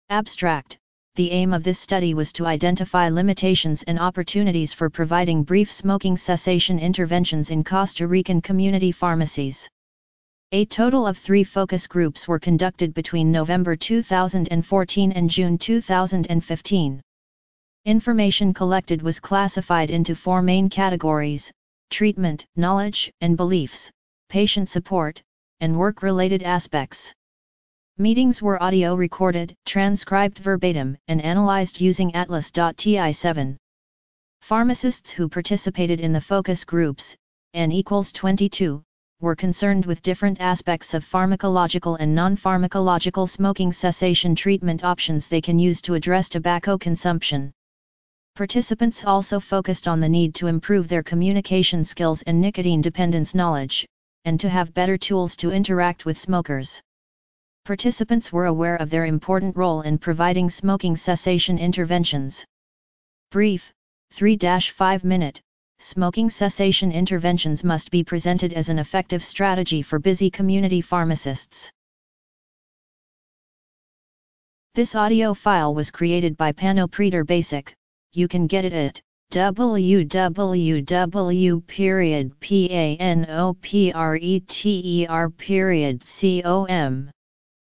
Abstract. The aim of this study was to identify limitations and opportunities for providing brief smoking cessation interventions in Costa Rican community pharmacies. A total of 3 focus groups were conducted between November 2014 and June 2015. Information collected was classified into 4 main categories: treatment, knowledge and beliefs, patient support, and work-related aspects. Meetings were audio recorded, transcribed verbatim, and analyzed using Atlas.ti7. Pharmacists who participated in the focus groups, N=22, were concerned with different aspects of pharmacological and non-pharmacological smoking cessation treatment options they can use to address tobacco consumption. Participants also focused on the need to improve their communication skills and nicotine dependence knowledge, and to have better tools to interact with smokers. Participants were aware of their important role in providing smoking cessation interventions. Brief, 3-5 minute, smoking cessation interventions must be presented as an effective strategy for busy community pharmacists. This audio file was created by Panopreter Basic. You can get it at www.panopreter.com.